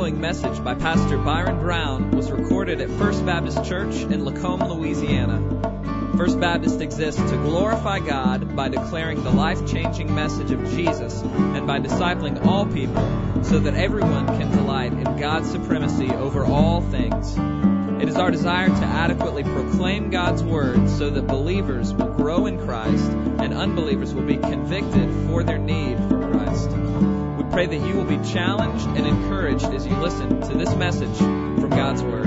following message by Pastor Byron Brown was recorded at First Baptist Church in Lacombe, Louisiana. First Baptist exists to glorify God by declaring the life-changing message of Jesus and by discipling all people so that everyone can delight in God's supremacy over all things. It is our desire to adequately proclaim God's Word so that believers will grow in Christ and unbelievers will be convicted for their need for Christ. We pray that you will be challenged and encouraged as you listen to this message from God's Word.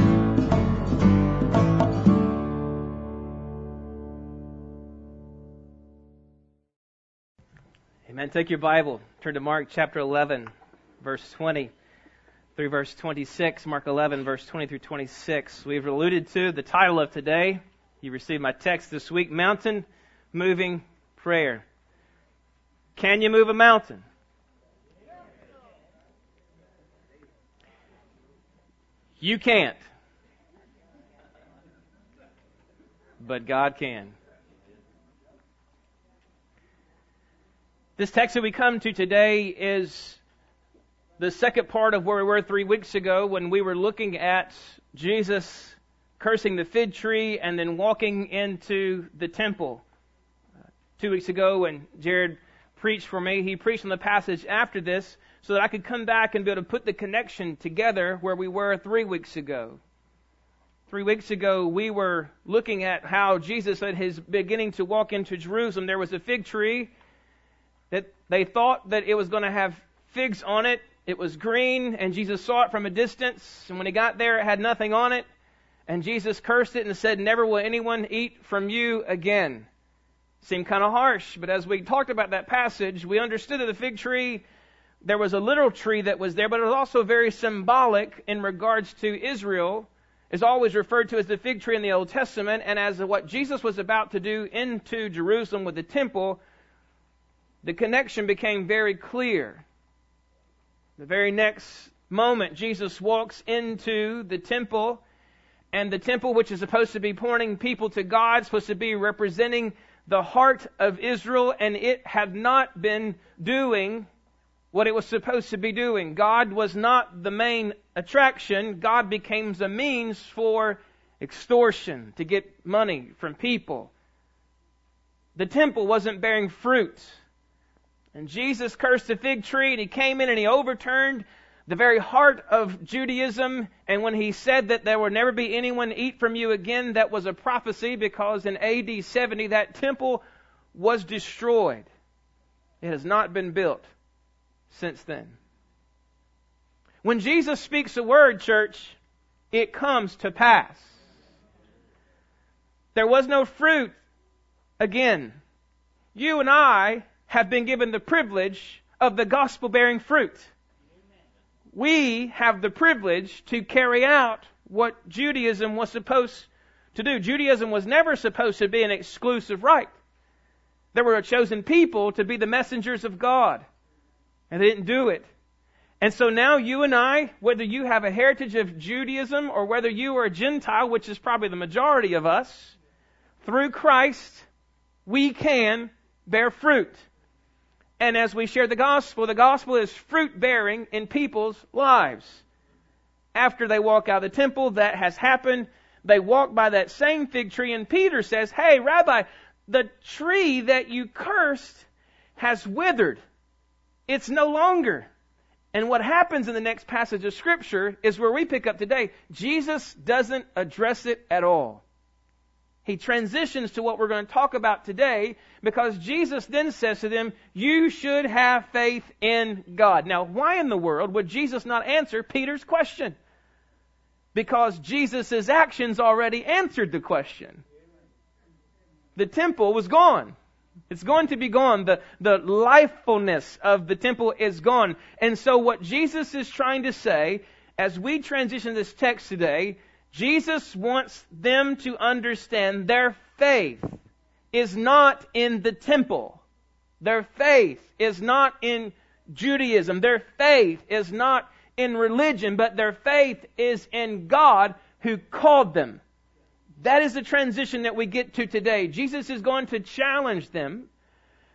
Amen. Take your Bible, turn to Mark chapter 11, verse 20 through verse 26. Mark 11, verse 20 through 26. We've alluded to the title of today. You received my text this week, Mountain Moving Prayer. Can you move a mountain? You can't. But God can. This text that we come to today is the second part of where we were 3 weeks ago when we were looking at Jesus cursing the fig tree and then walking into the temple. 2 weeks ago when Jared preached for me, he preached on the passage after this so that I could come back and be able to put the connection together where we were 3 weeks ago. 3 weeks ago, we were looking at how Jesus, at his beginning to walk into Jerusalem, there was a fig tree that they thought that it was going to have figs on it. It was green, and Jesus saw it from a distance. And when he got there, it had nothing on it. And Jesus cursed it and said, "Never will anyone eat from you again." Seemed kind of harsh, but as we talked about that passage, we understood that the fig tree, there was a literal tree that was there, but it was also very symbolic in regards to Israel. Is always referred to as the fig tree in the Old Testament, and as what Jesus was about to do into Jerusalem with the temple, the connection became very clear. The very next moment, Jesus walks into the temple, and the temple, which is supposed to be pointing people to God, supposed to be representing the heart of Israel, and it had not been doing what it was supposed to be doing. God was not the main attraction. God became a means for extortion, to get money from people. The temple wasn't bearing fruit. And Jesus cursed the fig tree, and he came in and he overturned the very heart of Judaism. And when he said that there will never be anyone eat from you again, that was a prophecy, because in AD 70 that temple was destroyed. It has not been built since then. When Jesus speaks a word, church, it comes to pass. There was no fruit again. You and I have been given the privilege of the gospel bearing fruit. We have the privilege to carry out what Judaism was supposed to do. Judaism was never supposed to be an exclusive right. There were a chosen people to be the messengers of God, and they didn't do it. And so now you and I, whether you have a heritage of Judaism or whether you are a Gentile, which is probably the majority of us, through Christ, we can bear fruit. And as we share the gospel is fruit-bearing in people's lives. After they walk out of the temple, that has happened. They walk by that same fig tree, and Peter says, "Hey, Rabbi, the tree that you cursed has withered. It's no longer." And what happens in the next passage of Scripture is where we pick up today. Jesus doesn't address it at all. He transitions to what we're going to talk about today, because Jesus then says to them, "You should have faith in God." Now, why in the world would Jesus not answer Peter's question? Because Jesus' actions already answered the question. The temple was gone. It's going to be gone. The lifefulness of the temple is gone. And so what Jesus is trying to say, as we transition this text today, Jesus wants them to understand their faith is not in the temple. Their faith is not in Judaism. Their faith is not in religion, but their faith is in God who called them. That is the transition that we get to today. Jesus is going to challenge them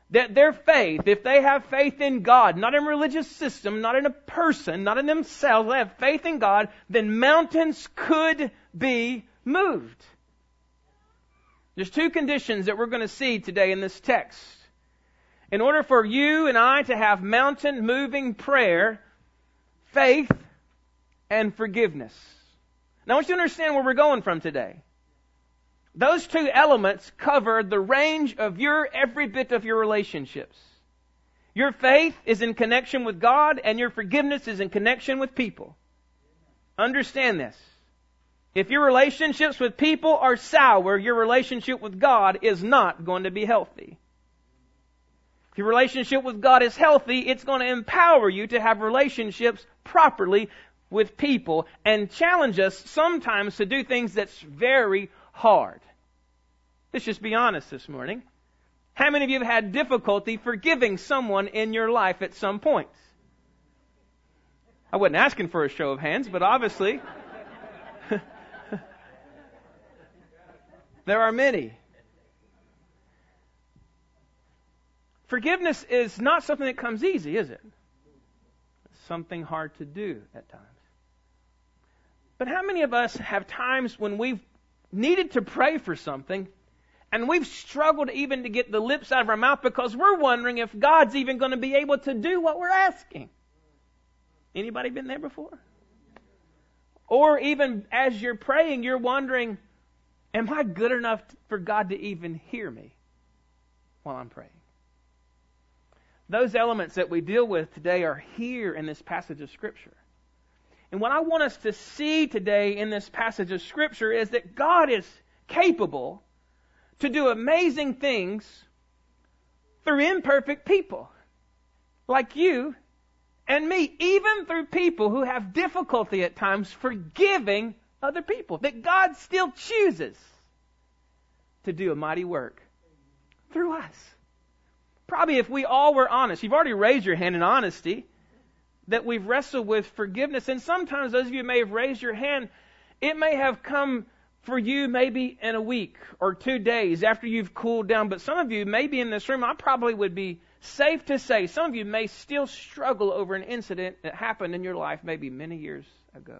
that their faith, if they have faith in God, not in a religious system, not in a person, not in themselves, they have faith in God, then mountains could be moved. There's two conditions that we're going to see today in this text. In order for you and I to have mountain-moving prayer, faith and forgiveness. Now I want you to understand where we're going from today. Those two elements cover the range of every bit of your relationships. Your faith is in connection with God, and your forgiveness is in connection with people. Understand this. If your relationships with people are sour, your relationship with God is not going to be healthy. If your relationship with God is healthy, it's going to empower you to have relationships properly with people and challenge us sometimes to do things that's very hard. Let's just be honest this morning. How many of you have had difficulty forgiving someone in your life at some point? I wasn't asking for a show of hands, but obviously there are many. Forgiveness is not something that comes easy, is it? It's something hard to do at times. But how many of us have times when we've needed to pray for something and we've struggled even to get the lips out of our mouth because we're wondering if God's even going to be able to do what we're asking? Anybody been there before? Or even as you're praying, you're wondering, am I good enough for God to even hear me while I'm praying? Those elements that we deal with today are here in this passage of Scripture. And what I want us to see today in this passage of Scripture is that God is capable to do amazing things through imperfect people like you and me, even through people who have difficulty at times forgiving other people. That God still chooses to do a mighty work through us. Probably if we all were honest, you've already raised your hand in honesty, that we've wrestled with forgiveness. And sometimes those of you may have raised your hand, it may have come for you maybe in a week or 2 days after you've cooled down. But some of you, maybe in this room, I probably would be safe to say, some of you may still struggle over an incident that happened in your life maybe many years ago.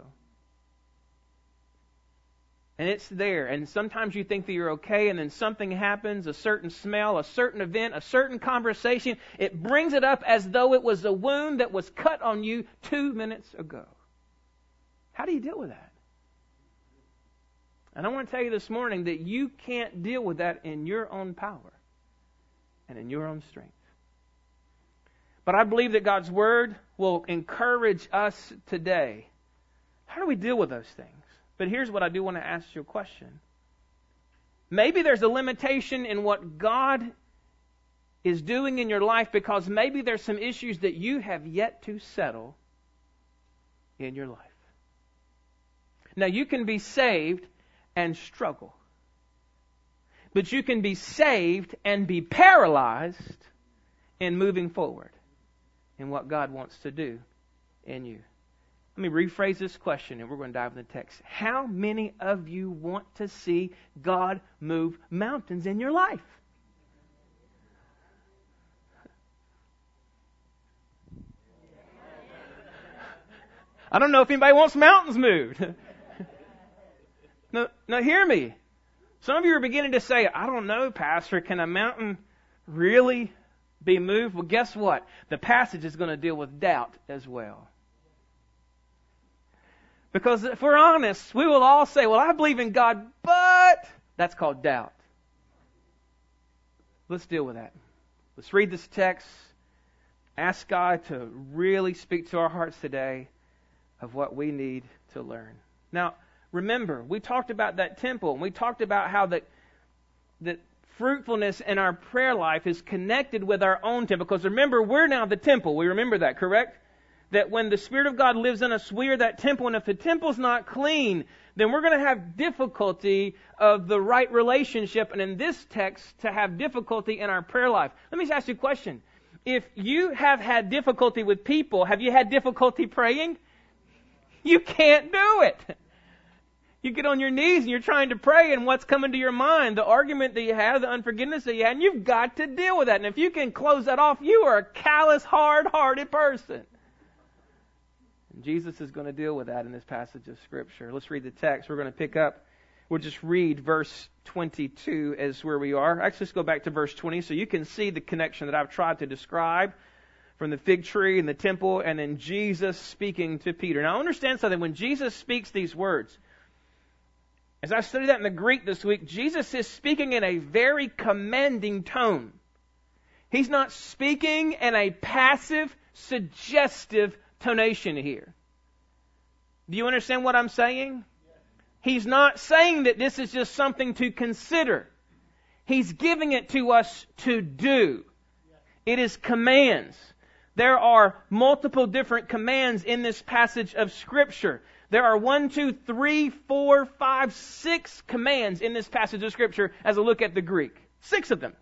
And it's there. And sometimes you think that you're okay, and then something happens, a certain smell, a certain event, a certain conversation. It brings it up as though it was a wound that was cut on you 2 minutes ago. How do you deal with that? And I want to tell you this morning that you can't deal with that in your own power and in your own strength. But I believe that God's Word will encourage us today. How do we deal with those things? But here's what I do want to ask you a question. Maybe there's a limitation in what God is doing in your life because maybe there's some issues that you have yet to settle in your life. Now, you can be saved and struggle. But you can be saved and be paralyzed in moving forward in what God wants to do in you. Let me rephrase this question and we're going to dive into the text. How many of you want to see God move mountains in your life? I don't know if anybody wants mountains moved. No, hear me. Some of you are beginning to say, I don't know, Pastor, can a mountain really be moved? Well, guess what? The passage is going to deal with doubt as well. Because if we're honest, we will all say, well, I believe in God, but that's called doubt. Let's deal with that. Let's read this text. Ask God to really speak to our hearts today of what we need to learn. Now, remember, we talked about that temple, and we talked about how that fruitfulness in our prayer life is connected with our own temple. Because remember, we're now the temple. We remember that, correct? That when the Spirit of God lives in us, we are that temple. And if the temple's not clean, then we're going to have difficulty of the right relationship. And in this text, to have difficulty in our prayer life. Let me just ask you a question. If you have had difficulty with people, have you had difficulty praying? You can't do it. You get on your knees and you're trying to pray, and what's coming to your mind? The argument that you had, the unforgiveness that you had, and you've got to deal with that. And if you can close that off, you are a callous, hard-hearted person. And Jesus is going to deal with that in this passage of Scripture. Let's read the text. We're going to pick up. We'll just read verse 22 as where we are. Actually, let's go back to verse 20 so you can see the connection that I've tried to describe from the fig tree and the temple and then Jesus speaking to Peter. Now, understand something. When Jesus speaks these words, as I studied that in the Greek this week, Jesus is speaking in a very commanding tone. He's not speaking in a passive, suggestive tonation here. Do you understand what I'm saying? He's not saying that this is just something to consider. He's giving it to us to do. It is commands. There are multiple different commands in this passage of Scripture. There are 6 commands in this passage of Scripture as I look at the Greek. 6 of them.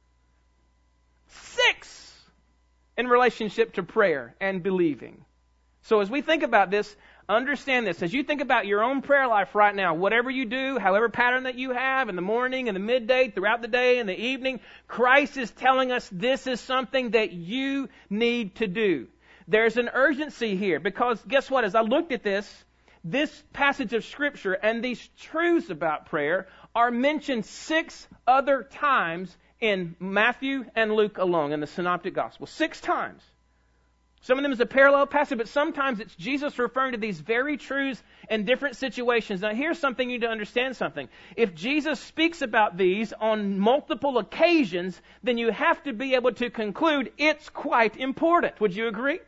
6 in relationship to prayer and believing. So as we think about this, understand this. As you think about your own prayer life right now, whatever you do, however pattern that you have in the morning, in the midday, throughout the day, in the evening, Christ is telling us this is something that you need to do. There's an urgency here because guess what? As I looked at this passage of Scripture and these truths about prayer are mentioned 6 other times in Matthew and Luke alone in the Synoptic Gospel. 6 times. Some of them is a parallel passage, but sometimes it's Jesus referring to these very truths in different situations. Now here's something you need to understand something. If Jesus speaks about these on multiple occasions, then you have to be able to conclude it's quite important. Would you agree?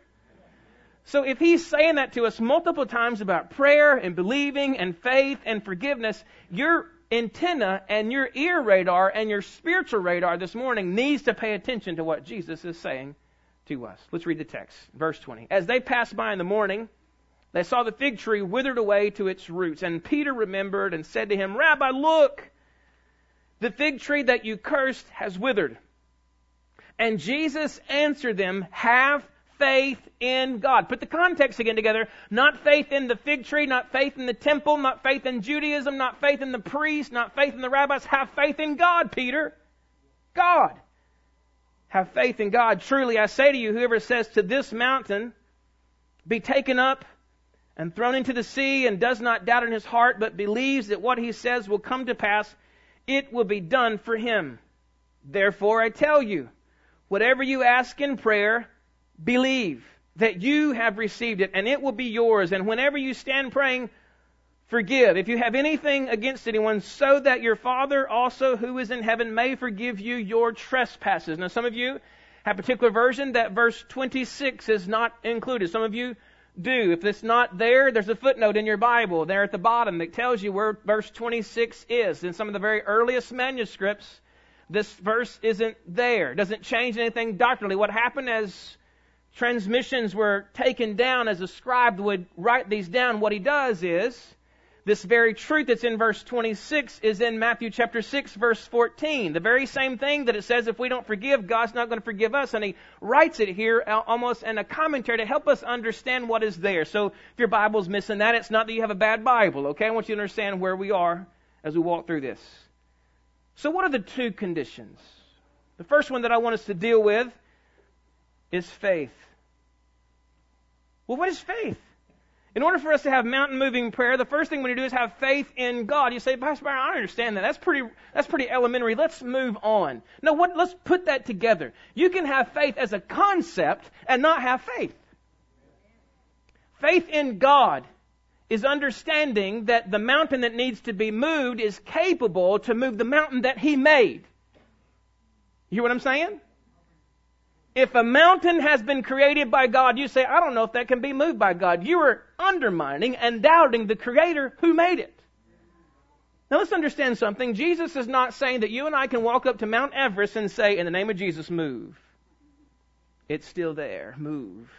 So if he's saying that to us multiple times about prayer and believing and faith and forgiveness, your antenna and your ear radar and your spiritual radar this morning needs to pay attention to what Jesus is saying to us. Let's read the text. Verse 20. As they passed by in the morning, they saw the fig tree withered away to its roots. And Peter remembered and said to him, Rabbi, look, the fig tree that you cursed has withered. And Jesus answered them, have faith in God. Put the context again together. Not faith in the fig tree, not faith in the temple, not faith in Judaism, not faith in the priests, not faith in the rabbis. Have faith in God, Peter. God. Have faith in God. Truly, I say to you, whoever says to this mountain, be taken up and thrown into the sea, and does not doubt in his heart, but believes that what he says will come to pass, it will be done for him. Therefore, I tell you, whatever you ask in prayer, believe that you have received it, and it will be yours. And whenever you stand praying, forgive if you have anything against anyone, so that your Father also who is in heaven may forgive you your trespasses. Now, some of you have a particular version that verse 26 is not included. Some of you do. If it's not there, there's a footnote in your Bible there at the bottom that tells you where verse 26 is. In some of the very earliest manuscripts, this verse isn't there. It doesn't change anything doctrinally. What happened as transmissions were taken down, as a scribe would write these down, what he does is, this very truth that's in verse 26 is in Matthew chapter 6, verse 14. The very same thing that it says if we don't forgive, God's not going to forgive us. And he writes it here almost in a commentary to help us understand what is there. So if your Bible's missing that, it's not that you have a bad Bible, okay? I want you to understand where we are as we walk through this. So what are the 2 conditions? The first one that I want us to deal with is faith. Well, what is faith? In order for us to have mountain-moving prayer, the first thing we need to do is have faith in God. You say, Pastor Byron, I understand that. That's pretty elementary. Let's move on. No, let's put that together. You can have faith as a concept and not have faith. Faith in God is understanding that the mountain that needs to be moved is capable to move the mountain that He made. You hear what I'm saying? If a mountain has been created by God, you say, I don't know if that can be moved by God. You are undermining and doubting the Creator who made it. Now let's understand something. Jesus is not saying that you and I can walk up to Mount Everest and say, in the name of Jesus, move. It's still there. Move.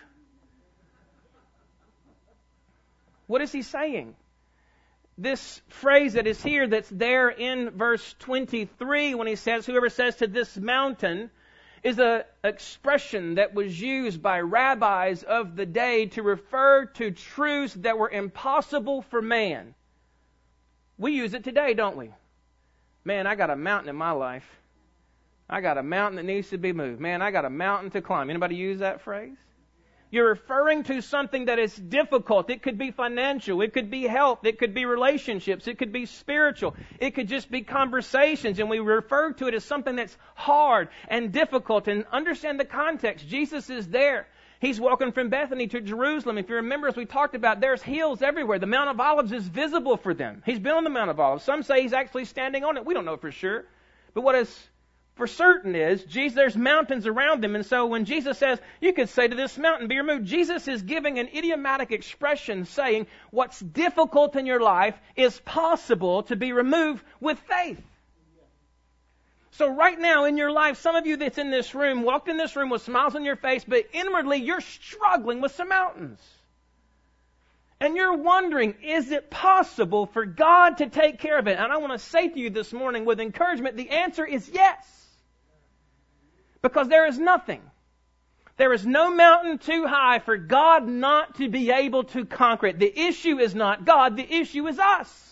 What is He saying? This phrase that is here, that's there in verse 23, when He says, whoever says to this mountain, is an expression that was used by rabbis of the day to refer to truths that were impossible for man. We use it today, don't we? Man, I got a mountain in my life. I got a mountain that needs to be moved. Man, I got a mountain to climb. Anybody use that phrase? You're referring to something that is difficult. It could be financial. It could be health. It could be relationships. It could be spiritual. It could just be conversations. And we refer to it as something that's hard and difficult. And understand the context. Jesus is there. He's walking from Bethany to Jerusalem. If you remember, as we talked about, there's hills everywhere. The Mount of Olives is visible for them. He's been on the Mount of Olives. Some say he's actually standing on it. We don't know for sure. But what is for certain is, there's mountains around them. And so when Jesus says, you could say to this mountain, be removed, Jesus is giving an idiomatic expression saying what's difficult in your life is possible to be removed with faith. So right now in your life, some of you that's in this room, walked in this room with smiles on your face, but inwardly you're struggling with some mountains. And you're wondering, is it possible for God to take care of it? And I want to say to you this morning with encouragement, the answer is yes. Because there is nothing. There is no mountain too high for God not to be able to conquer it. The issue is not God, the issue is us.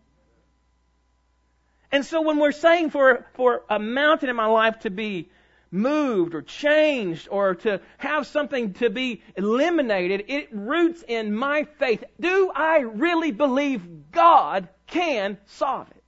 And so when we're saying for a mountain in my life to be moved or changed or to have something to be eliminated, it roots in my faith. Do I really believe God can solve it?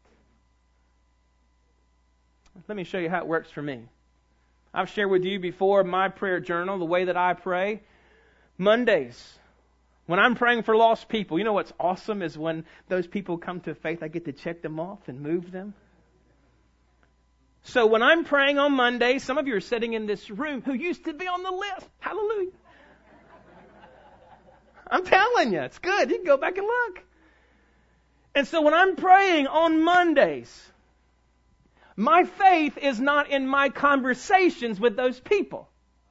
Let me show you how it works for me. I've shared with you before my prayer journal, the way that I pray. Mondays, when I'm praying for lost people, you know what's awesome is when those people come to faith, I get to check them off and move them. So when I'm praying on Mondays, some of you are sitting in this room who used to be on the list. Hallelujah. I'm telling you, it's good. You can go back and look. And so when I'm praying on Mondays, my faith is not in my conversations with those people.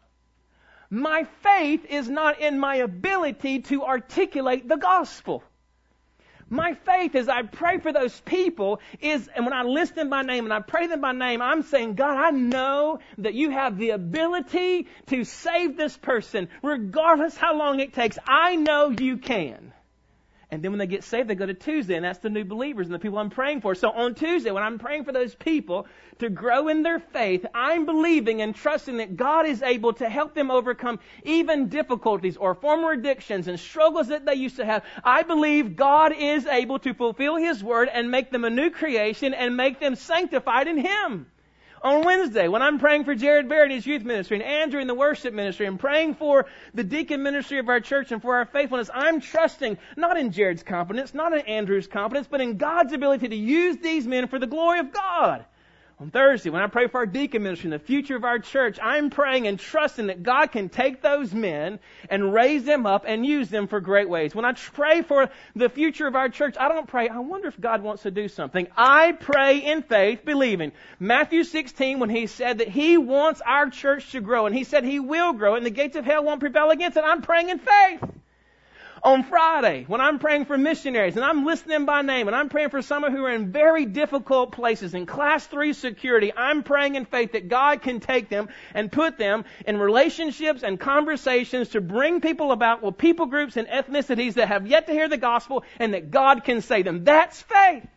My faith is not in my ability to articulate the gospel. My faith as I pray for those people is, and when I list them by name and I pray them by name, I'm saying, God, I know that you have the ability to save this person, regardless how long it takes. I know you can. And then when they get saved, they go to Tuesday, and that's the new believers and the people I'm praying for. So on Tuesday, when I'm praying for those people to grow in their faith, I'm believing and trusting that God is able to help them overcome even difficulties or former addictions and struggles that they used to have. I believe God is able to fulfill His Word and make them a new creation and make them sanctified in Him. On Wednesday, when I'm praying for Jared Barrett and his youth ministry and Andrew in the worship ministry and praying for the deacon ministry of our church and for our faithfulness, I'm trusting not in Jared's competence, not in Andrew's competence, but in God's ability to use these men for the glory of God. On Thursday, when I pray for our deacon ministry and the future of our church, I'm praying and trusting that God can take those men and raise them up and use them for great ways. When I pray for the future of our church, I don't pray, I wonder if God wants to do something. I pray in faith, believing. Matthew 16, when He said that He wants our church to grow, and He said He will grow, and the gates of hell won't prevail against it, I'm praying in faith. On Friday, when I'm praying for missionaries, and I'm listing them by name, and I'm praying for some who are in very difficult places, in Class 3 security, I'm praying in faith that God can take them and put them in relationships and conversations to bring people about with people groups and ethnicities that have yet to hear the gospel, and that God can save them. That's faith.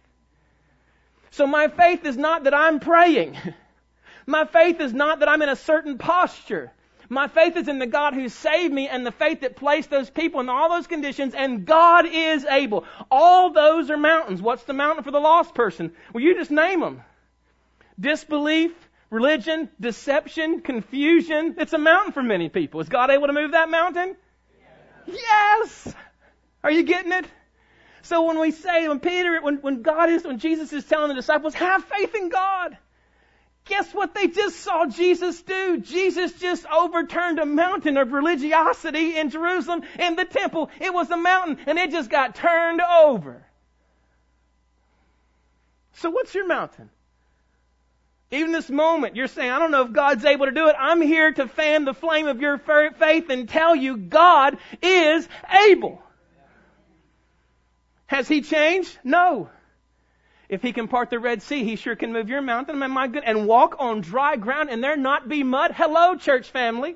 So my faith is not that I'm praying. My faith is not that I'm in a certain posture. My faith is in the God who saved me and the faith that placed those people in all those conditions, and God is able. All those are mountains. What's the mountain for the lost person? Well, you just name them. Disbelief, religion, deception, confusion. It's a mountain for many people. Is God able to move that mountain? Yes! Are you getting it? So when we say, when Jesus is telling the disciples, have faith in God. Guess what they just saw Jesus do? Jesus just overturned a mountain of religiosity in Jerusalem in the temple. It was a mountain and it just got turned over. So what's your mountain? Even this moment, you're saying, I don't know if God's able to do it. I'm here to fan the flame of your faith and tell you God is able. Has He changed? No. If He can part the Red Sea, He sure can move your mountain. My goodness, and walk on dry ground and there not be mud. Hello, church family.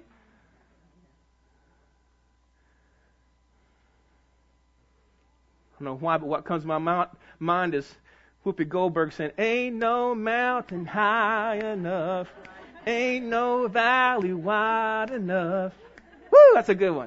I don't know why, but what comes to my mind is Whoopi Goldberg saying, ain't no mountain high enough. Ain't no valley wide enough. Woo, that's a good one.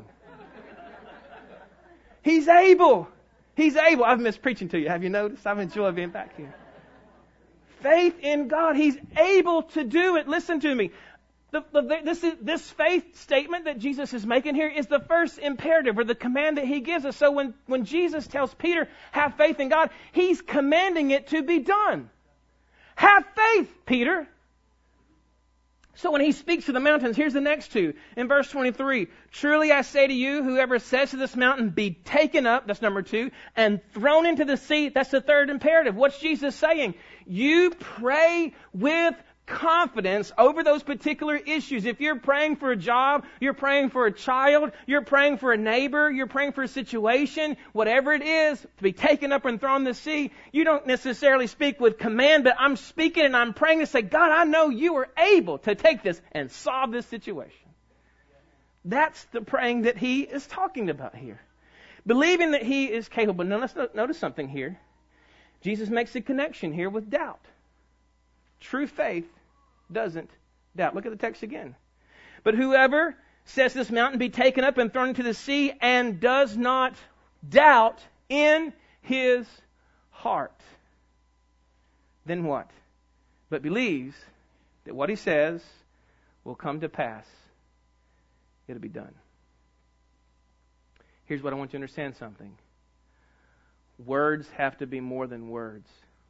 He's able. He's able. I've missed preaching to you. Have you noticed? I've enjoyed being back here. Faith in God. He's able to do it. Listen to me. This faith statement that Jesus is making here is the first imperative or the command that He gives us. So when Jesus tells Peter, have faith in God, He's commanding it to be done. Have faith, Peter. So when He speaks to the mountains, here's the next two. In verse 23, truly I say to you, whoever says to this mountain, be taken up, that's number 2, and thrown into the sea, that's the third imperative. What's Jesus saying? You pray with confidence over those particular issues. If you're praying for a job, you're praying for a child, you're praying for a neighbor, you're praying for a situation, whatever it is, to be taken up and thrown in the sea, you don't necessarily speak with command, but I'm speaking and I'm praying to say, God, I know you are able to take this and solve this situation. That's the praying that He is talking about here. Believing that He is capable. Now let's notice something here. Jesus makes a connection here with doubt. True faith doesn't doubt. Look at the text again. But whoever says this mountain be taken up and thrown into the sea and does not doubt in his heart, then what? But believes that what he says will come to pass. It'll be done. Here's what I want you to understand something. Words have to be more than words.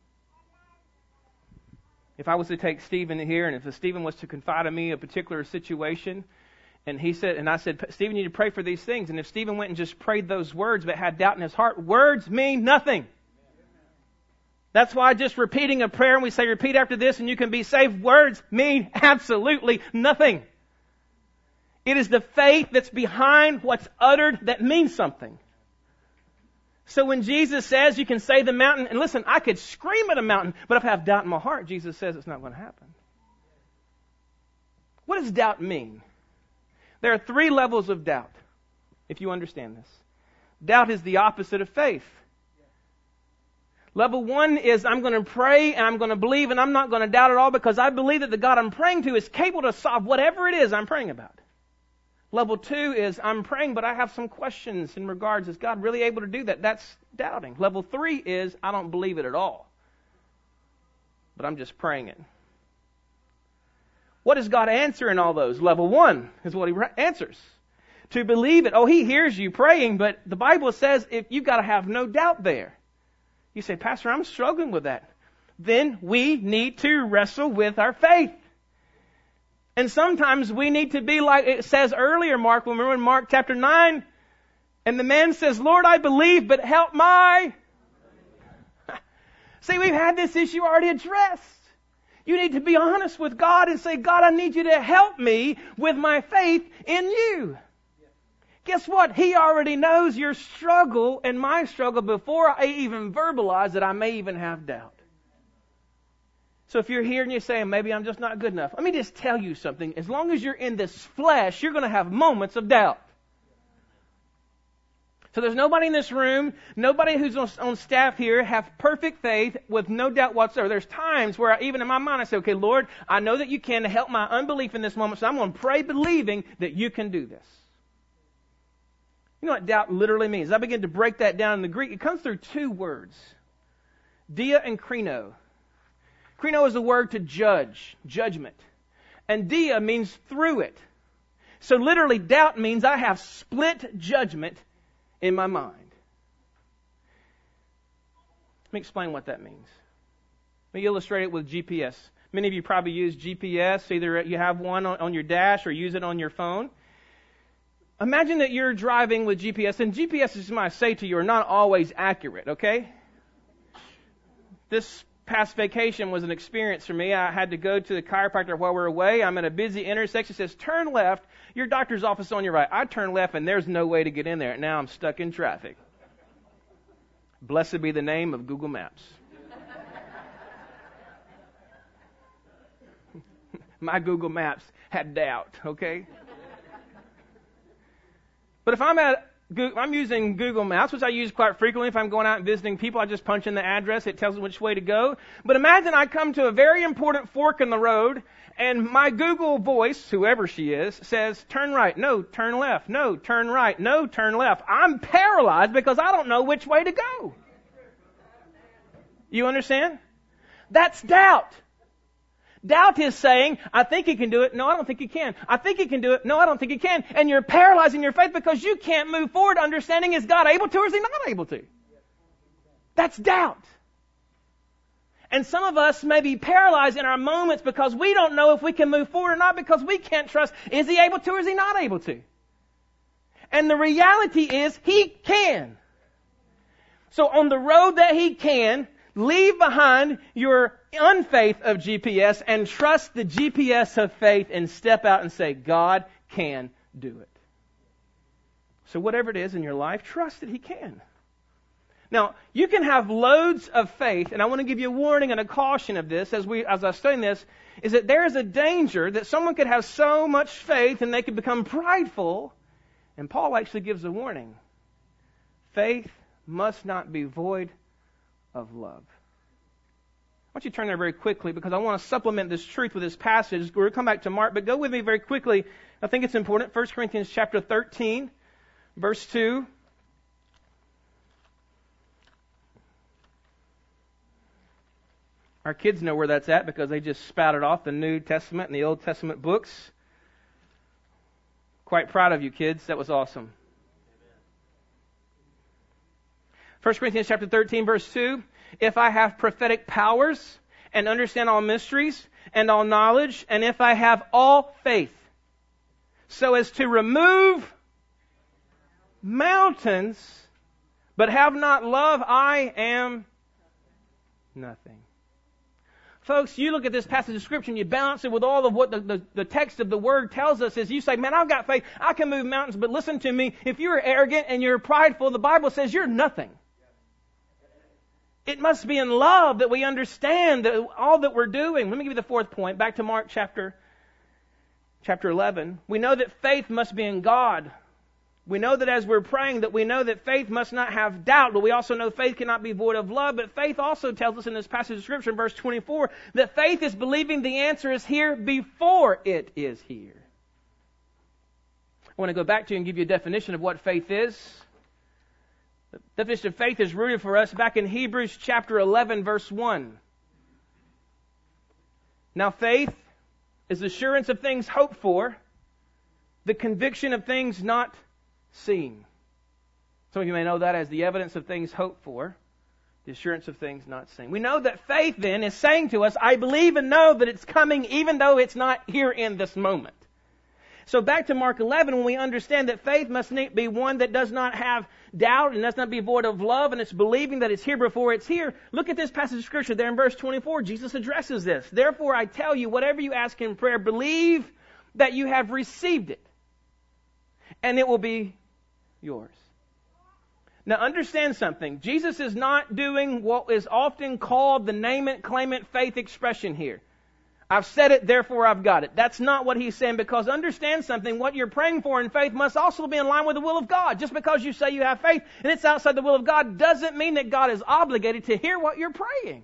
If I was to take Stephen here, and if Stephen was to confide in me a particular situation, and I said, Stephen, you need to pray for these things. And if Stephen went and just prayed those words but had doubt in his heart, words mean nothing. That's why just repeating a prayer, and we say, repeat after this and you can be saved, words mean absolutely nothing. It is the faith that's behind what's uttered that means something. So when Jesus says you can say the mountain, and listen, I could scream at a mountain, but if I have doubt in my heart, Jesus says it's not going to happen. What does doubt mean? There are 3 levels of doubt, if you understand this. Doubt is the opposite of faith. Level 1 is I'm going to pray and I'm going to believe and I'm not going to doubt at all because I believe that the God I'm praying to is capable to solve whatever it is I'm praying about. Level 2 is I'm praying, but I have some questions in regards, is God really able to do that? That's doubting. Level 3 is I don't believe it at all, but I'm just praying it. What does God answer in all those? Level 1 is what He answers. To believe it. Oh, He hears you praying, but the Bible says if you've got to have no doubt there. You say, Pastor, I'm struggling with that. Then we need to wrestle with our faith. And sometimes we need to be like it says earlier, Mark, when we were in Mark chapter 9, and the man says, Lord, I believe, but help my... See, we've had this issue already addressed. You need to be honest with God and say, God, I need you to help me with my faith in you. Guess what? He already knows your struggle and my struggle before I even verbalize that I may even have doubt. So if you're here and you're saying, maybe I'm just not good enough, let me just tell you something. As long as you're in this flesh, you're going to have moments of doubt. So there's nobody in this room, nobody who's on staff here have perfect faith with no doubt whatsoever. There's times where even in my mind I say, okay, Lord, I know that you can help my unbelief in this moment, so I'm going to pray believing that you can do this. You know what doubt literally means? I begin to break that down in the Greek. It comes through 2 words, dia and krino. Krino is the word to judge, judgment. And dia means through it. So literally doubt means I have split judgment in my mind. Let me explain what that means. Let me illustrate it with GPS. Many of you probably use GPS. Either you have one on your dash or use it on your phone. Imagine that you're driving with GPS, and GPS, as I say to you, are not always accurate, okay? This past vacation was an experience for me. I had to go to the chiropractor while we were away. I'm at a busy intersection. It says, turn left. Your doctor's office on your right. I turn left, and there's no way to get in there. Now I'm stuck in traffic. Blessed be the name of Google Maps. My Google Maps had doubt, okay? But if I'm at using Google Maps, which I use quite frequently if I'm going out and visiting people. I just punch in the address. It tells me which way to go. But imagine I come to a very important fork in the road, and my Google voice, whoever she is, says, turn right, no, turn left, no, turn right, no, turn left. I'm paralyzed because I don't know which way to go. You understand? That's doubt. Doubt is saying, I think he can do it. No, I don't think he can. I think he can do it. No, I don't think he can. And you're paralyzing your faith because you can't move forward understanding, is God able to or is he not able to? That's doubt. And some of us may be paralyzed in our moments because we don't know if we can move forward or not, because we can't trust, is he able to or is he not able to? And the reality is, he can. So on the road that he can, leave behind your unfaith of GPS and trust the GPS of faith and step out and say, God can do it. So whatever it is in your life, trust that he can. Now, you can have loads of faith, and I want to give you a warning and a caution of this as I study this, is that there is a danger that someone could have so much faith and they could become prideful, and Paul actually gives a warning. Faith must not be void of love. I want you to turn there very quickly because I want to supplement this truth with this passage. We're going to come back to Mark, but go with me very quickly. I think it's important. 1 Corinthians chapter 13, verse 2. Our kids know where that's at because they just spouted off the New Testament and the Old Testament books. Quite proud of you, kids. That was awesome. 1 Corinthians chapter 13, verse 2. If I have prophetic powers and understand all mysteries and all knowledge, and if I have all faith, so as to remove mountains, but have not love, I am nothing. Folks, you look at this passage of Scripture and you balance it with all of what the text of the Word tells us is you say, man, I've got faith, I can move mountains, but listen to me, if you're arrogant and you're prideful, the Bible says you're nothing. It must be in love that we understand that all that we're doing. Let me give you the fourth point. Back to Mark chapter 11. We know that faith must be in God. We know that as we're praying that we know that faith must not have doubt, but we also know faith cannot be void of love. But faith also tells us in this passage of Scripture, in verse 24, that faith is believing the answer is here before it is here. I want to go back to you and give you a definition of what faith is. The definition of faith is rooted for us back in Hebrews chapter 11, verse 1. Now faith is assurance of things hoped for, the conviction of things not seen. Some of you may know that as the evidence of things hoped for, the assurance of things not seen. We know that faith then is saying to us, I believe and know that it's coming even though it's not here in this moment. So back to Mark 11, when we understand that faith must be one that does not have doubt and does not be void of love, and it's believing that it's here before it's here. Look at this passage of Scripture there in verse 24. Jesus addresses this. Therefore I tell you, whatever you ask in prayer, believe that you have received it, and it will be yours. Now understand something. Jesus is not doing what is often called the name it, claim it faith expression here. I've said it, therefore I've got it. That's not what he's saying, because understand something, what you're praying for in faith must also be in line with the will of God. Just because you say you have faith and it's outside the will of God doesn't mean that God is obligated to hear what you're praying.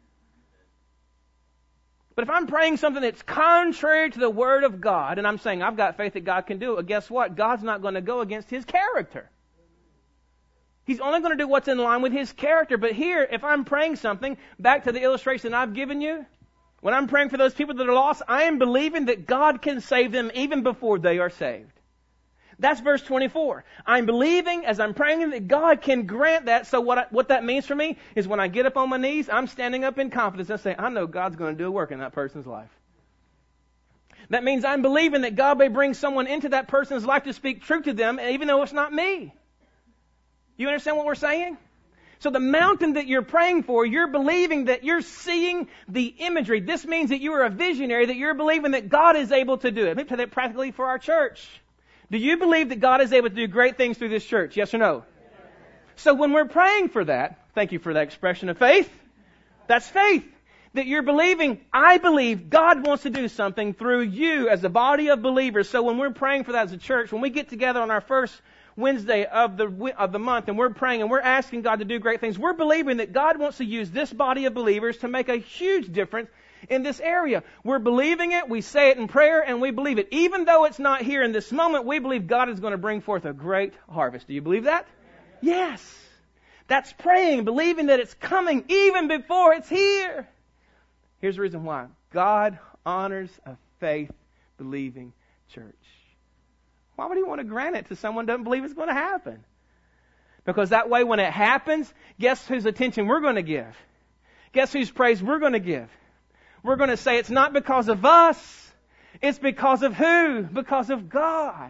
But if I'm praying something that's contrary to the Word of God, and I'm saying I've got faith that God can do it, well, guess what? God's not going to go against His character. He's only going to do what's in line with His character. But here, if I'm praying something, back to the illustration I've given you, when I'm praying for those people that are lost, I am believing that God can save them even before they are saved. That's verse 24. I'm believing as I'm praying that God can grant that. So what that means for me is when I get up on my knees, I'm standing up in confidence and saying, I know God's going to do a work in that person's life. That means I'm believing that God may bring someone into that person's life to speak truth to them, even though it's not me. You understand what we're saying? So the mountain that you're praying for, you're believing that you're seeing the imagery. This means that you are a visionary, that you're believing that God is able to do it. Let me put that practically for our church. Do you believe that God is able to do great things through this church? Yes or no? Yes. So when we're praying for that, thank you for that expression of faith. That's faith. That you're believing, I believe God wants to do something through you as a body of believers. So when we're praying for that as a church, when we get together on our first Wednesday of the month, and we're praying and we're asking God to do great things. We're believing that God wants to use this body of believers to make a huge difference in this area. We're believing it, we say it in prayer, and we believe it. Even though it's not here in this moment, we believe God is going to bring forth a great harvest. Do you believe that? Yes. That's praying, believing that it's coming even before it's here. Here's the reason why. God honors a faith-believing church. Why would He want to grant it to someone who doesn't believe it's going to happen? Because that way when it happens, guess whose attention we're going to give? Guess whose praise we're going to give? We're going to say it's not because of us. It's because of who? Because of God.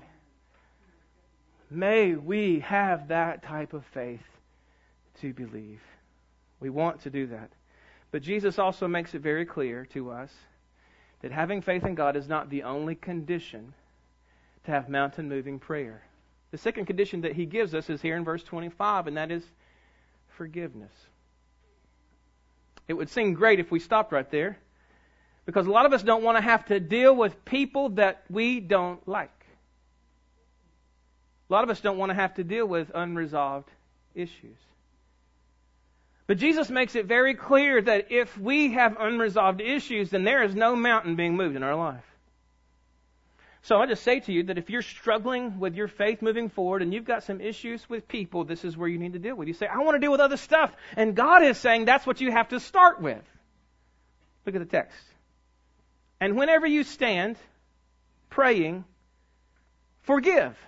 May we have that type of faith to believe. We want to do that. But Jesus also makes it very clear to us that having faith in God is not the only condition to have mountain-moving prayer. The second condition that He gives us is here in verse 25, and that is forgiveness. It would seem great if we stopped right there, because a lot of us don't want to have to deal with people that we don't like. A lot of us don't want to have to deal with unresolved issues. But Jesus makes it very clear that if we have unresolved issues, then there is no mountain being moved in our life. So I just say to you that if you're struggling with your faith moving forward and you've got some issues with people, this is where you need to deal with. You say, I want to deal with other stuff. And God is saying that's what you have to start with. Look at the text. And whenever you stand praying, forgive.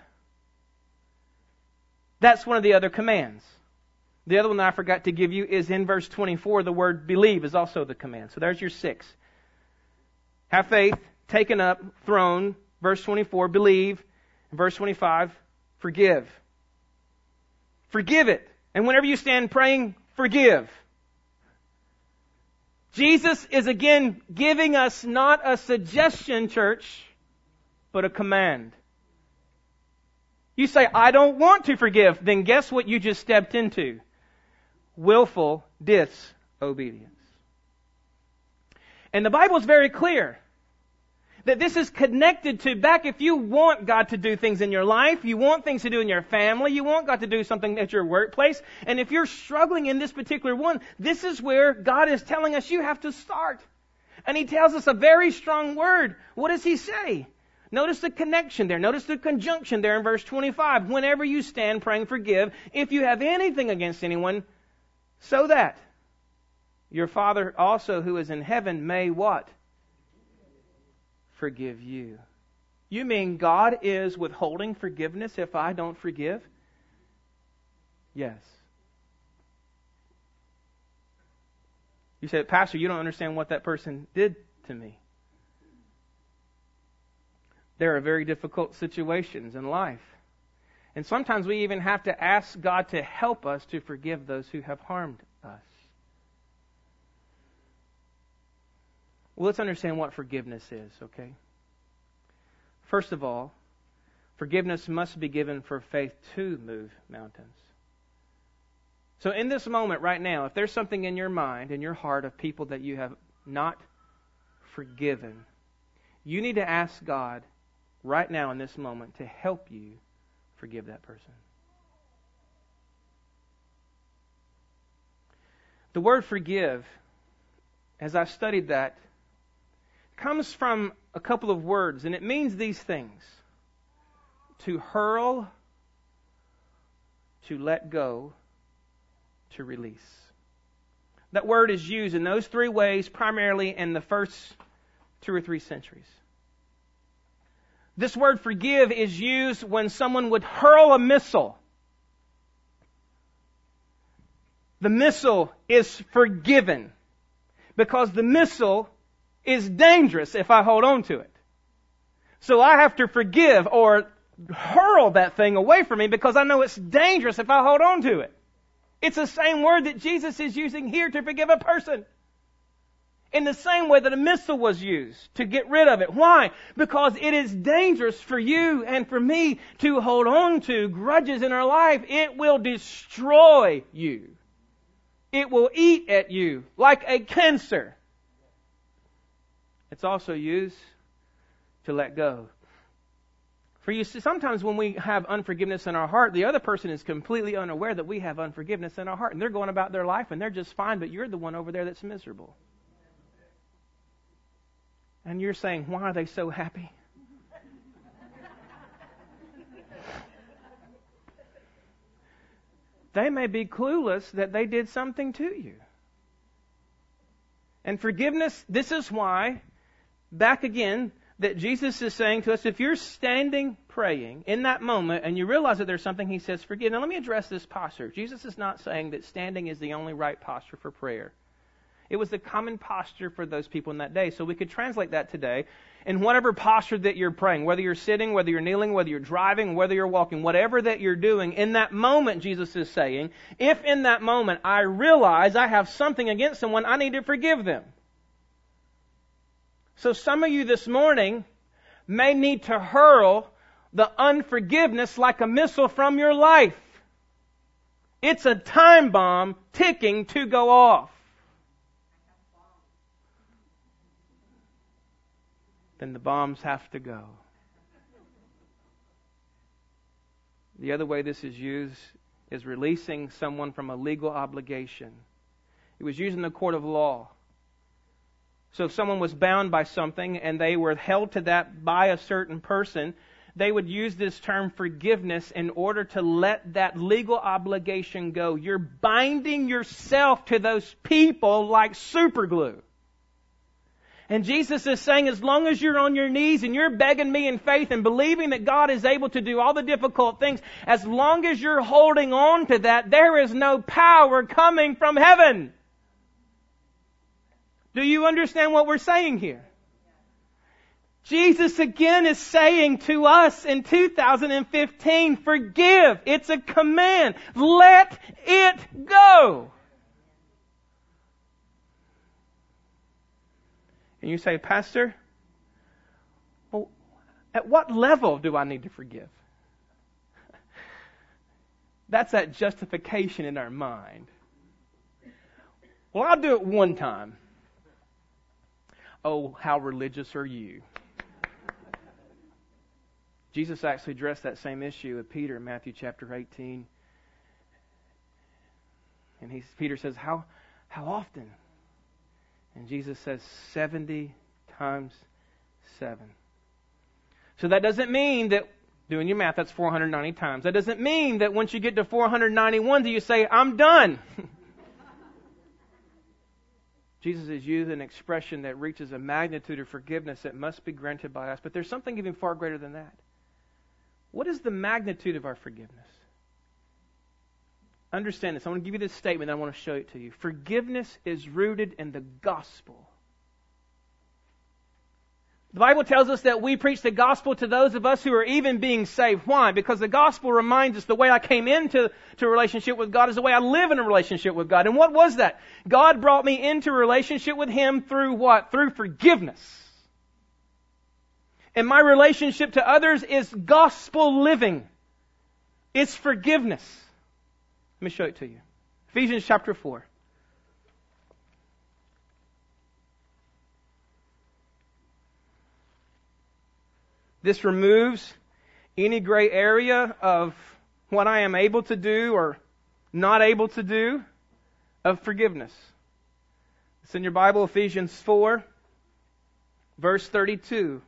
That's one of the other commands. The other one that I forgot to give you is in verse 24. The word believe is also the command. So there's your 6. Have faith, taken up, thrown. Verse 24, believe. Verse 25, forgive. Forgive it. And whenever you stand praying, forgive. Jesus is again giving us not a suggestion, church, but a command. You say, I don't want to forgive. Then guess what you just stepped into? Willful disobedience. And the Bible is very clear that this is connected to back if you want God to do things in your life, you want things to do in your family, you want God to do something at your workplace, and if you're struggling in this particular one, this is where God is telling us you have to start. And He tells us a very strong word. What does He say? Notice the connection there. Notice the conjunction there in verse 25. Whenever you stand praying, forgive if you have anything against anyone, so that your Father also who is in heaven may what? Forgive you. You mean God is withholding forgiveness if I don't forgive? Yes. You said, Pastor, you don't understand what that person did to me. There are very difficult situations in life. And sometimes we even have to ask God to help us to forgive those who have harmed us. Well, let's understand what forgiveness is, okay? First of all, forgiveness must be given for faith to move mountains. So in this moment right now, if there's something in your mind, in your heart of people that you have not forgiven, you need to ask God right now in this moment to help you forgive that person. The word forgive, as I studied that, comes from a couple of words, and it means these things. To hurl, to let go, to release. That word is used in those 3 ways primarily in the first 2 or 3 centuries. This word forgive is used when someone would hurl a missile. The missile is forgiven because the missile is dangerous if I hold on to it. So I have to forgive or hurl that thing away from me because I know it's dangerous if I hold on to it. It's the same word that Jesus is using here to forgive a person. In the same way that a missile was used to get rid of it. Why? Because it is dangerous for you and for me to hold on to grudges in our life. It will destroy you. It will eat at you like a cancer. It's also used to let go. For you see, sometimes when we have unforgiveness in our heart, the other person is completely unaware that we have unforgiveness in our heart. And they're going about their life and they're just fine, but you're the one over there that's miserable. And you're saying, why are they so happy? They may be clueless that they did something to you. And forgiveness, this is why, back again, that Jesus is saying to us, if you're standing praying in that moment and you realize that there's something, He says, forgive. Now let me address this posture. Jesus is not saying that standing is the only right posture for prayer. It was the common posture for those people in that day. So we could translate that today. In whatever posture that you're praying, whether you're sitting, whether you're kneeling, whether you're driving, whether you're walking, whatever that you're doing, in that moment, Jesus is saying, if in that moment I realize I have something against someone, I need to forgive them. So some of you this morning may need to hurl the unforgiveness like a missile from your life. It's a time bomb ticking to go off. Then the bombs have to go. The other way this is used is releasing someone from a legal obligation. It was used in the court of law. So if someone was bound by something and they were held to that by a certain person, they would use this term forgiveness in order to let that legal obligation go. You're binding yourself to those people like super glue. And Jesus is saying, as long as you're on your knees and you're begging me in faith and believing that God is able to do all the difficult things, as long as you're holding on to that, there is no power coming from heaven. Do you understand what we're saying here? Jesus again is saying to us in 2015, forgive. It's a command. Let it go. And you say, Pastor, well, at what level do I need to forgive? That's that justification in our mind. Well, I'll do it one time. Oh, how religious are you? Jesus actually addressed that same issue with Peter in Matthew chapter 18. And Peter says, how often? And Jesus says 70 times 7. So that doesn't mean that, doing your math, that's 490 times. That doesn't mean that once you get to 491, do you say, I'm done. Jesus is using an expression that reaches a magnitude of forgiveness that must be granted by us. But there's something even far greater than that. What is the magnitude of our forgiveness? Understand this. I want to give you this statement and I want to show it to you. Forgiveness is rooted in the gospel. The Bible tells us that we preach the gospel to those of us who are even being saved. Why? Because the gospel reminds us the way I came into a relationship with God is the way I live in a relationship with God. And what was that? God brought me into a relationship with Him through what? Through forgiveness. And my relationship to others is gospel living. It's forgiveness. Let me show it to you. Ephesians chapter 4. This removes any gray area of what I am able to do or not able to do of forgiveness. It's in your Bible, Ephesians 4, verse 32.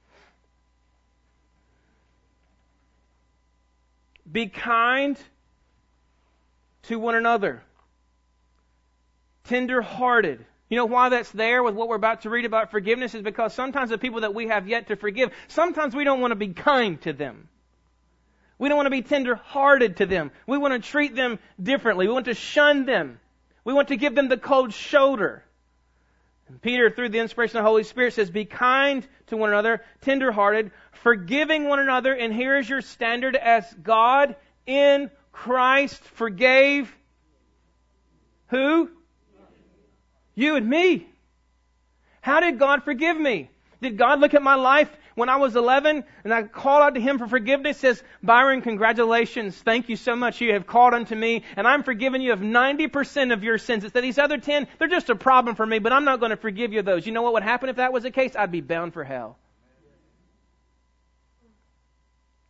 Be kind to one another. Tender-hearted. You know why that's there with what we're about to read about forgiveness is because sometimes the people that we have yet to forgive, sometimes we don't want to be kind to them. We don't want to be tender-hearted to them. We want to treat them differently. We want to shun them. We want to give them the cold shoulder. And Peter, through the inspiration of the Holy Spirit, says, be kind to one another, tender-hearted, forgiving one another. And here is your standard: as God in Christ forgave who? You and me. How did God forgive me? Did God look at my life when I was 11 and I called out to Him for forgiveness? Says, Byron, congratulations. Thank you so much. You have called unto me and I'm forgiving you of 90% of your sins. It's that these other 10, they're just a problem for me, but I'm not going to forgive you of those. You know what would happen if that was the case? I'd be bound for hell.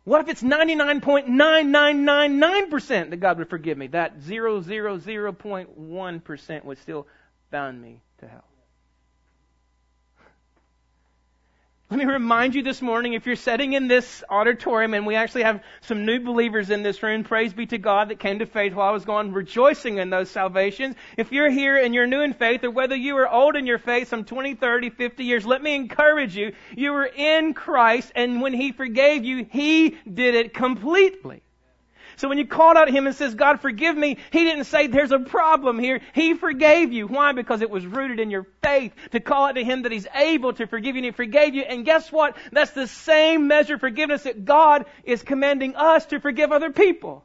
What if it's 99.9999% that God would forgive me? That 0.1% would still bound me to hell. Let me remind you this morning, if you're sitting in this auditorium, and we actually have some new believers in this room, praise be to God, that came to faith while I was gone, rejoicing in those salvations. If you're here and you're new in faith, or whether you are old in your faith, some 20, 30, 50 years, let me encourage you. You were in Christ, and when He forgave you, He did it completely. So when you called out to Him and says, God, forgive me, He didn't say there's a problem here. He forgave you. Why? Because it was rooted in your faith to call out to Him that He's able to forgive you, and He forgave you. And guess what? That's the same measure of forgiveness that God is commanding us to forgive other people.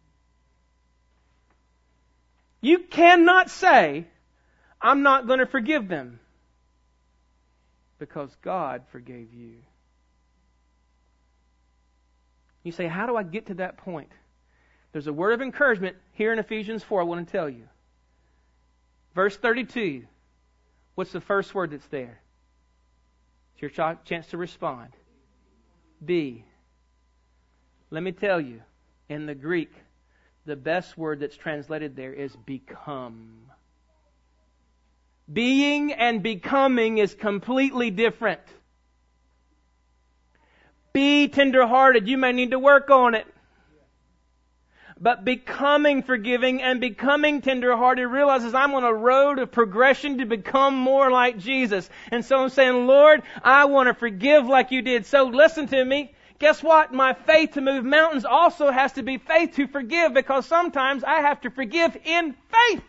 You cannot say, I'm not going to forgive them, because God forgave you. You say, how do I get to that point? There's a word of encouragement here in Ephesians 4 I want to tell you. Verse 32. What's the first word that's there? It's your chance to respond. Be. Let me tell you, in the Greek, the best word that's translated there is become. Being and becoming is completely different. Be tenderhearted. You may need to work on it. But becoming forgiving and becoming tenderhearted realizes I'm on a road of progression to become more like Jesus. And so I'm saying, Lord, I want to forgive like you did. So listen to me. Guess what? My faith to move mountains also has to be faith to forgive, because sometimes I have to forgive in faith.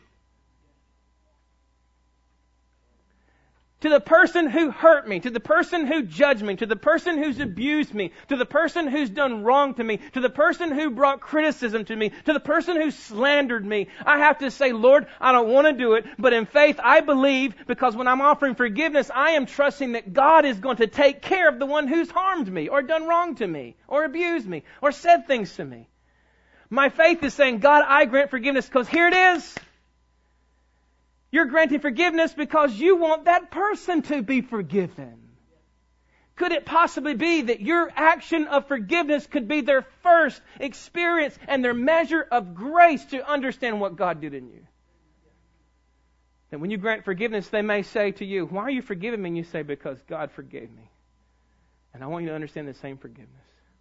To the person who hurt me, to the person who judged me, to the person who's abused me, to the person who's done wrong to me, to the person who brought criticism to me, to the person who slandered me, I have to say, Lord, I don't want to do it, but in faith I believe, because when I'm offering forgiveness, I am trusting that God is going to take care of the one who's harmed me, or done wrong to me, or abused me, or said things to me. My faith is saying, God, I grant forgiveness, because here it is. You're granting forgiveness because you want that person to be forgiven. Could it possibly be that your action of forgiveness could be their first experience and their measure of grace to understand what God did in you? And when you grant forgiveness, they may say to you, why are you forgiving me? And you say, because God forgave me. And I want you to understand the same forgiveness.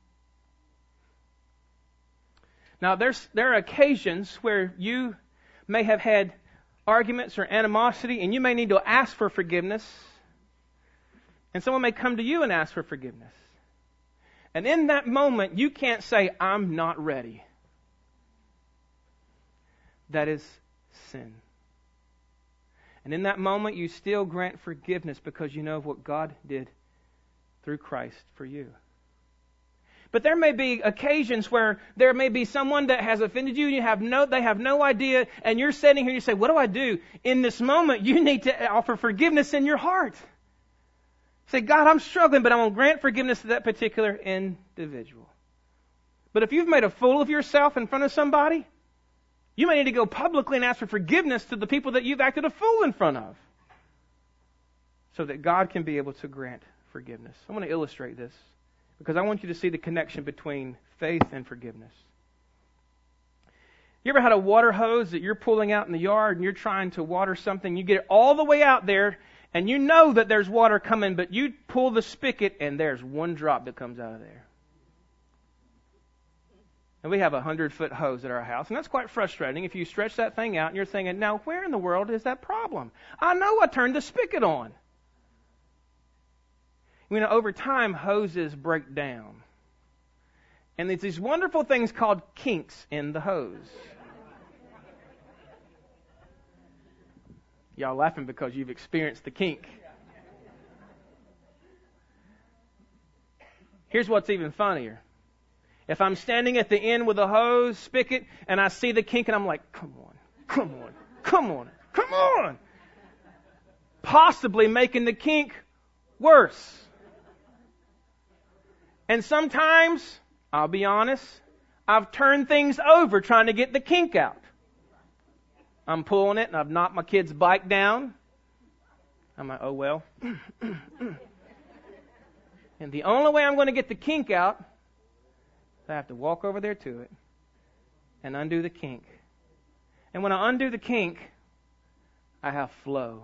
Now, there are occasions where you may have had arguments or animosity, and you may need to ask for forgiveness. And someone may come to you and ask for forgiveness. And in that moment, you can't say, I'm not ready. That is sin. And in that moment, you still grant forgiveness because you know of what God did through Christ for you. But there may be occasions where there may be someone that has offended you and they have no idea, and you're sitting here and you say, what do I do? In this moment, you need to offer forgiveness in your heart. Say, God, I'm struggling, but I'm going to grant forgiveness to that particular individual. But if you've made a fool of yourself in front of somebody, you may need to go publicly and ask for forgiveness to the people that you've acted a fool in front of, so that God can be able to grant forgiveness. I want to illustrate this, because I want you to see the connection between faith and forgiveness. You ever had a water hose that you're pulling out in the yard and you're trying to water something? You get it all the way out there and you know that there's water coming, but you pull the spigot and there's one drop that comes out of there. And we have a 100-foot hose at our house, and that's quite frustrating if you stretch that thing out and you're thinking, now where in the world is that problem? I know I turned the spigot on. You know, over time, hoses break down. And there's these wonderful things called kinks in the hose. Y'all laughing because you've experienced the kink. Here's what's even funnier. If I'm standing at the end with a hose spigot and I see the kink and I'm like, come on. Possibly making the kink worse. And sometimes, I'll be honest, I've turned things over trying to get the kink out. I'm pulling it and I've knocked my kid's bike down. I'm like, oh well. And the only way I'm going to get the kink out So I have to walk over there to it and undo the kink. And when I undo the kink, I have flow.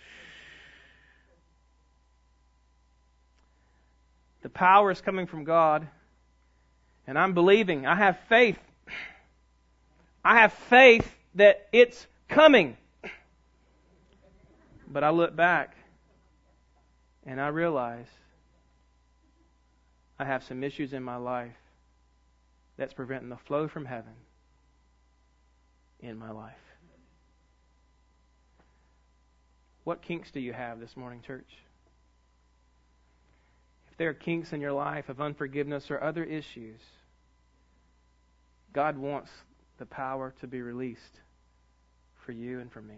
The power is coming from God, and I'm believing. I have faith. I have faith that it's coming. But I look back, and I realize I have some issues in my life that's preventing the flow from heaven in my life. What kinks do you have this morning, church? If there are kinks in your life of unforgiveness or other issues, God wants the power to be released for you and for me.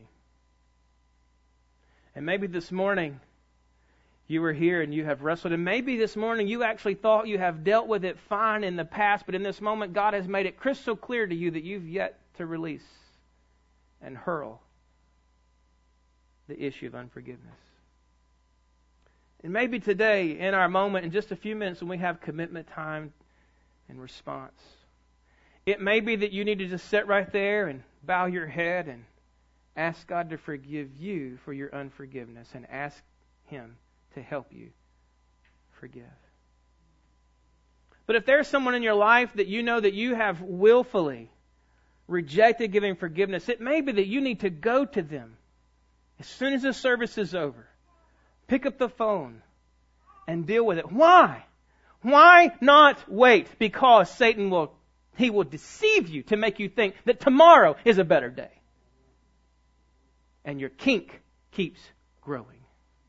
And maybe this morning you were here and you have wrestled, and maybe this morning you actually thought you have dealt with it fine in the past, but in this moment God has made it crystal clear to you that you've yet to release and hurl the issue of unforgiveness. And maybe today, in our moment, in just a few minutes when we have commitment time and response, it may be that you need to just sit right there and bow your head and ask God to forgive you for your unforgiveness and ask Him to help you forgive. But if there's someone in your life that you know that you have willfully rejected giving forgiveness, it may be that you need to go to them as soon as the service is over. Pick up the phone and deal with it. Why? Why not wait? Because Satan will deceive you to make you think that tomorrow is a better day. And your kink keeps growing.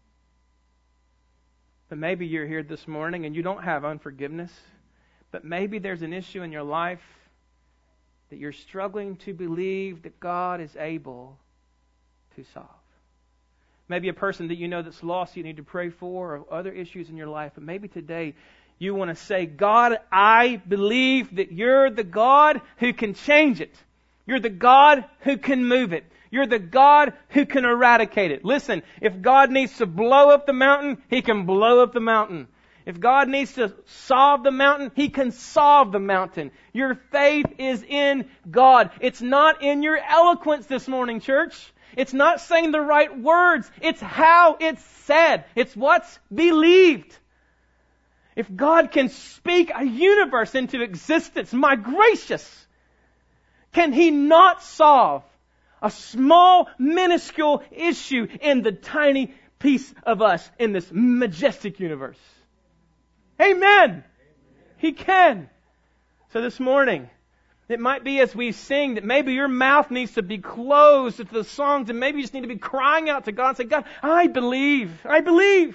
But maybe you're here this morning and you don't have unforgiveness, but maybe there's an issue in your life that you're struggling to believe that God is able to solve. Maybe a person that you know that's lost you need to pray for, or other issues in your life. But maybe today you want to say, God, I believe that you're the God who can change it. You're the God who can move it. You're the God who can eradicate it. Listen, if God needs to blow up the mountain, He can blow up the mountain. If God needs to solve the mountain, He can solve the mountain. Your faith is in God. It's not in your eloquence this morning, church. It's not saying the right words. It's how it's said. It's what's believed. If God can speak a universe into existence, my gracious, can He not solve a small, minuscule issue in the tiny piece of us in this majestic universe? Amen. He can. So this morning, it might be as we sing that maybe your mouth needs to be closed to the songs, and maybe you just need to be crying out to God and say, God, I believe. I believe.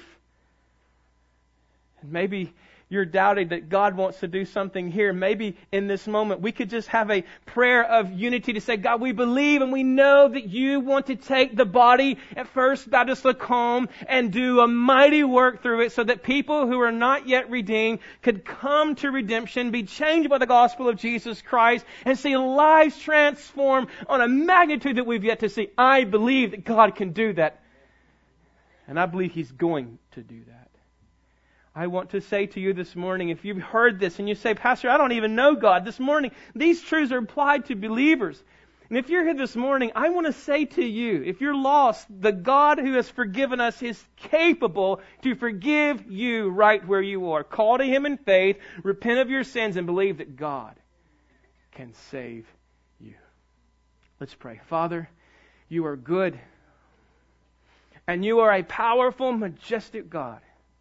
And maybe you're doubting that God wants to do something here. Maybe in this moment we could just have a prayer of unity to say, God, we believe and we know that you want to take the body at First Baptist Lacombe and do a mighty work through it so that people who are not yet redeemed could come to redemption, be changed by the gospel of Jesus Christ, and see lives transformed on a magnitude that we've yet to see. I believe that God can do that. And I believe He's going to do that. I want to say to you this morning, if you've heard this and you say, Pastor, I don't even know God, this morning, these truths are applied to believers. And if you're here this morning, I want to say to you, if you're lost, the God who has forgiven us is capable to forgive you right where you are. Call to Him in faith, repent of your sins, and believe that God can save you. Let's pray. Father, you are good, and you are a powerful, majestic God.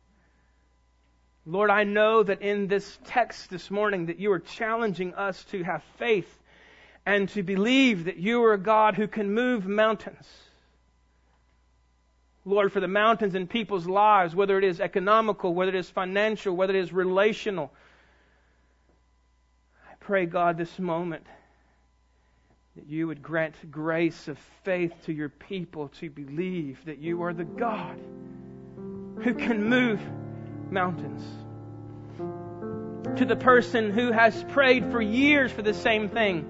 Lord, I know that in this text this morning that you are challenging us to have faith and to believe that you are a God who can move mountains. Lord, for the mountains in people's lives, whether it is economical, whether it is financial, whether it is relational, I pray, God, this moment that you would grant grace of faith to your people to believe that you are the God who can move mountains. To the person who has prayed for years for the same thing,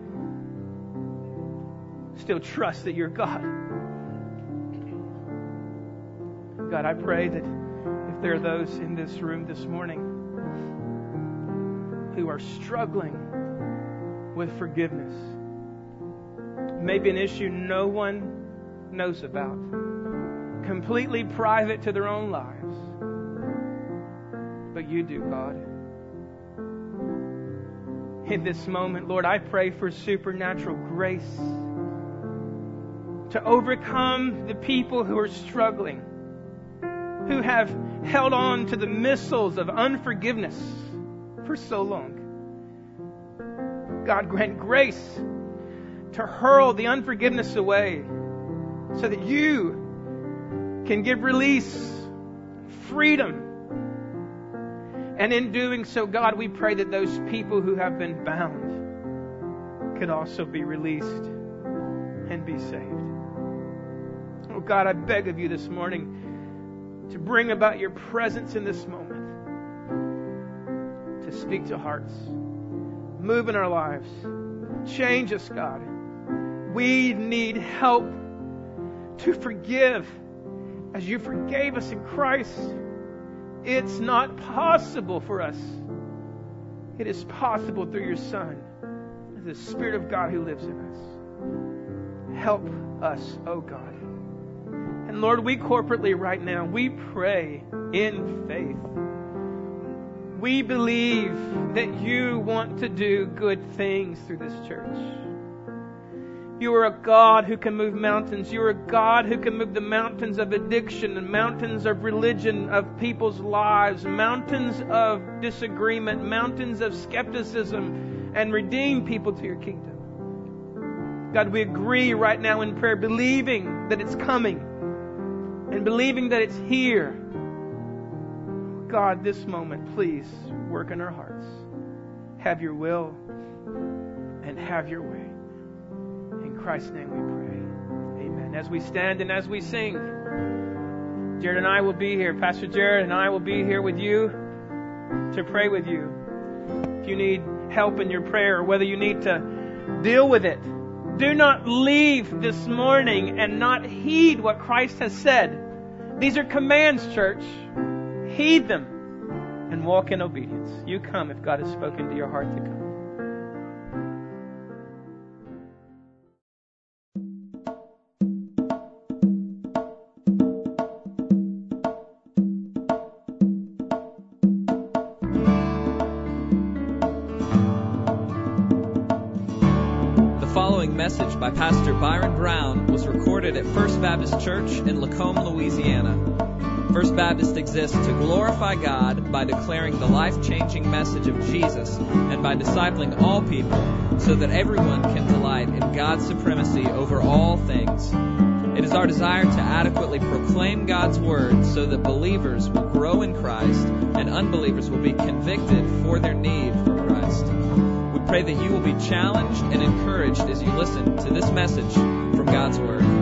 still trust that you're God. God, I pray that if there are those in this room this morning who are struggling with forgiveness. Maybe an issue no one knows about, completely private to their own lives. But you do, God. In this moment, Lord, I pray for supernatural grace to overcome the people who are struggling, who have held on to the missiles of unforgiveness for so long. God, grant grace to hurl the unforgiveness away so that you can give release, freedom. And in doing so, God, we pray that those people who have been bound could also be released and be saved. Oh God, I beg of you this morning to bring about your presence in this moment, to speak to hearts, move in our lives, change us, God. We need help to forgive as you forgave us in Christ. It's not possible for us. It is possible through your Son, the Spirit of God who lives in us. Help us, oh God. And Lord, we corporately right now, we pray in faith. We believe that you want to do good things through this church. You are a God who can move mountains. You are a God who can move the mountains of addiction and mountains of religion, of people's lives, mountains of disagreement, mountains of skepticism, and redeem people to your kingdom. God, we agree right now in prayer, believing that it's coming and believing that it's here. God, this moment, please work in our hearts. Have your will and have your way. In Christ's name we pray. Amen. As we stand and as we sing, Jared and I will be here. Pastor Jared and I will be here with you to pray with you. If you need help in your prayer, or whether you need to deal with it, do not leave this morning and not heed what Christ has said. These are commands, church. Heed them and walk in obedience. You come if God has spoken to your heart to come. Message by Pastor Byron Brown was recorded at First Baptist Church in Lacombe, Louisiana. First Baptist exists to glorify God by declaring the life-changing message of Jesus and by discipling all people so that everyone can delight in God's supremacy over all things. It is our desire to adequately proclaim God's Word so that believers will grow in Christ and unbelievers will be convicted for their need for Christ. Pray that you will be challenged and encouraged as you listen to this message from God's Word.